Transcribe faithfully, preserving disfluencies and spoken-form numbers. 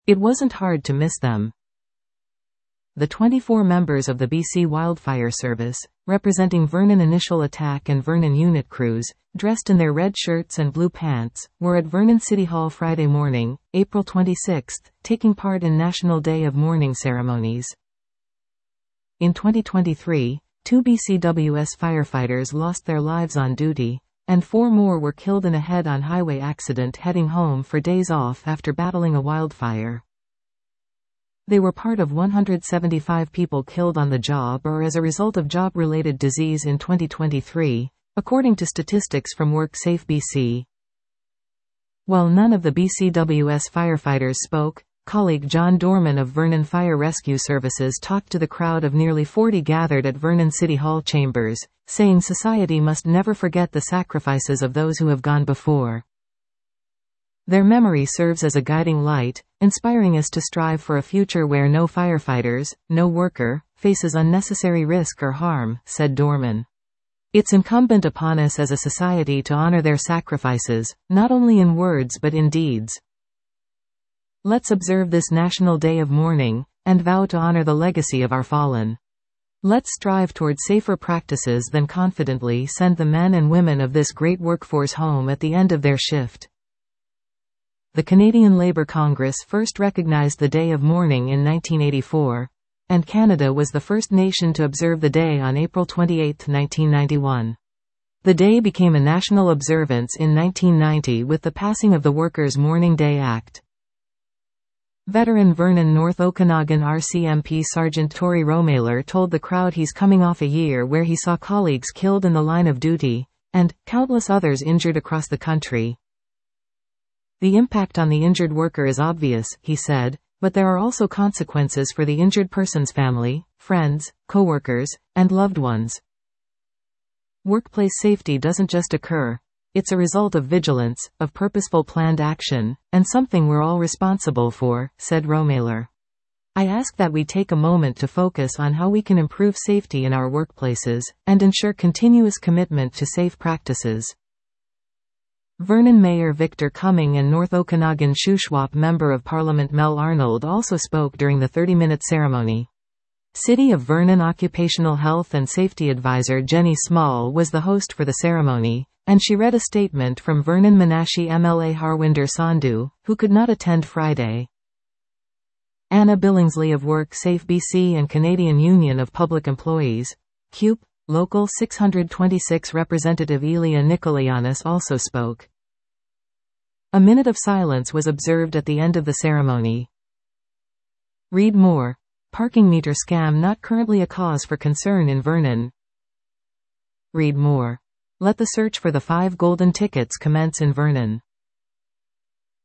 It wasn't hard to miss them. The twenty-four members of the B C Wildfire Service, representing Vernon Initial Attack and Vernon Unit crews, dressed in their red shirts and blue pants, were at Vernon City Hall Friday morning, April twenty-sixth, taking part in National Day of Mourning ceremonies. In twenty twenty-three, two B C W S firefighters lost their lives on duty, and four more were killed in a head-on highway accident heading home for days off after battling a wildfire. They were part of one hundred seventy-five people killed on the job or as a result of job-related disease in twenty twenty-three, according to statistics from WorkSafe B C. While none of the B C W S firefighters spoke, colleague John Dorman of Vernon Fire Rescue Services talked to the crowd of nearly forty gathered at Vernon City Hall chambers, saying society must never forget the sacrifices of those who have gone before. Their memory serves as a guiding light, inspiring us to strive for a future where no firefighters, no worker, faces unnecessary risk or harm, said Dorman. It's incumbent upon us as a society to honor their sacrifices, not only in words but in deeds. Let's observe this National Day of Mourning, and vow to honor the legacy of our fallen. Let's strive toward safer practices than confidently send the men and women of this great workforce home at the end of their shift. The Canadian Labour Congress first recognized the Day of Mourning in nineteen eighty-four, and Canada was the first nation to observe the day on April twenty-eighth, nineteen ninety-one. The day became a national observance in nineteen ninety with the passing of the Workers' Mourning Day Act. Veteran Vernon North Okanagan R C M P Sergeant Tory Romaler told the crowd he's coming off a year where he saw colleagues killed in the line of duty, and countless others injured across the country. The impact on the injured worker is obvious, he said, but there are also consequences for the injured person's family, friends, coworkers, and loved ones. Workplace safety doesn't just occur. It's a result of vigilance, of purposeful planned action, and something we're all responsible for, said Romaler. I ask that we take a moment to focus on how we can improve safety in our workplaces, and ensure continuous commitment to safe practices. Vernon Mayor Victor Cumming and North Okanagan Shuswap Member of Parliament Mel Arnold also spoke during the thirty-minute ceremony. City of Vernon Occupational Health and Safety Advisor Jenny Small was the host for the ceremony, and she read a statement from Vernon Menashe M L A Harwinder Sandhu, who could not attend Friday. Anna Billingsley of WorkSafe B C and Canadian Union of Public Employees, C U P, Local six hundred twenty-six Representative Elia Nikolayanis also spoke. A minute of silence was observed at the end of the ceremony. Read more. Parking meter scam not currently a cause for concern in Vernon. Read more. Let the search for the five golden tickets commence in Vernon.